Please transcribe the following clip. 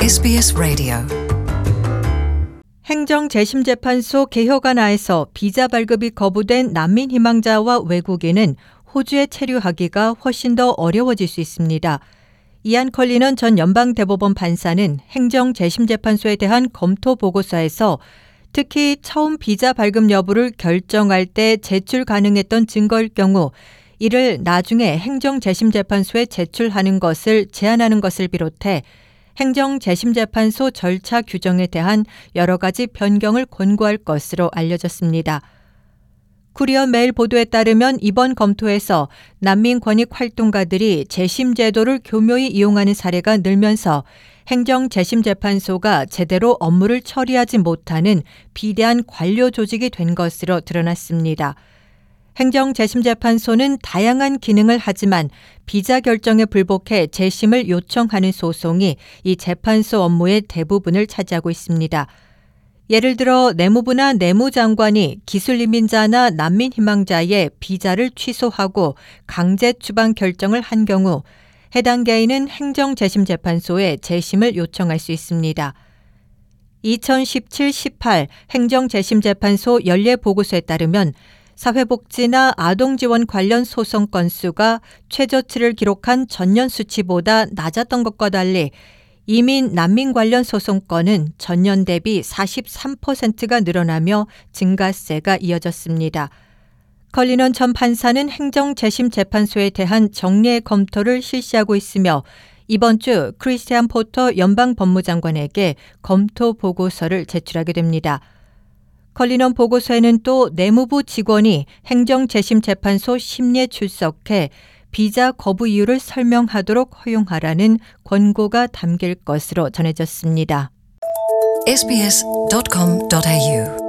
SBS 라디오 행정재심재판소 개혁안하에서 비자 발급이 거부된 난민 희망자와 외국인은 호주에 체류하기가 훨씬 더 어려워질 수 있습니다. 이안 컬리넌 전 연방대법원 판사는 행정재심재판소에 대한 검토 보고서에서 특히 처음 비자 발급 여부를 결정할 때 제출 가능했던 증거일 경우 이를 나중에 행정재심재판소에 제출하는 것을 제한하는 것을 비롯해 행정재심재판소 절차 규정에 대한 여러 가지 변경을 권고할 것으로 알려졌습니다. 쿠리어 메일 보도에 따르면 이번 검토에서 난민 권익 활동가들이 재심 제도를 교묘히 이용하는 사례가 늘면서 행정재심재판소가 제대로 업무를 처리하지 못하는 비대한 관료 조직이 된 것으로 드러났습니다. 행정재심재판소는 다양한 기능을 하지만 비자 결정에 불복해 재심을 요청하는 소송이 이 재판소 업무의 대부분을 차지하고 있습니다. 예를 들어 내무부나 내무장관이 기술 이민자나 난민 희망자의 비자를 취소하고 강제 추방 결정을 한 경우 해당 개인은 행정재심재판소에 재심을 요청할 수 있습니다. 2017-18 행정재심재판소 연례보고서에 따르면 사회복지나 아동지원 관련 소송 건수가 최저치를 기록한 전년 수치보다 낮았던 것과 달리 이민, 난민 관련 소송 건은 전년 대비 43%가 늘어나며 증가세가 이어졌습니다. 컬리넌 전 판사는 행정재심재판소에 대한 정례 검토를 실시하고 있으며 이번 주 크리스티안 포터 연방법무장관에게 검토 보고서를 제출하게 됩니다. 컬리넌 보고서에는 또 내무부 직원이 행정재심재판소 심리에 출석해 비자 거부 이유를 설명하도록 허용하라는 권고가 담길 것으로 전해졌습니다. sbs.com.au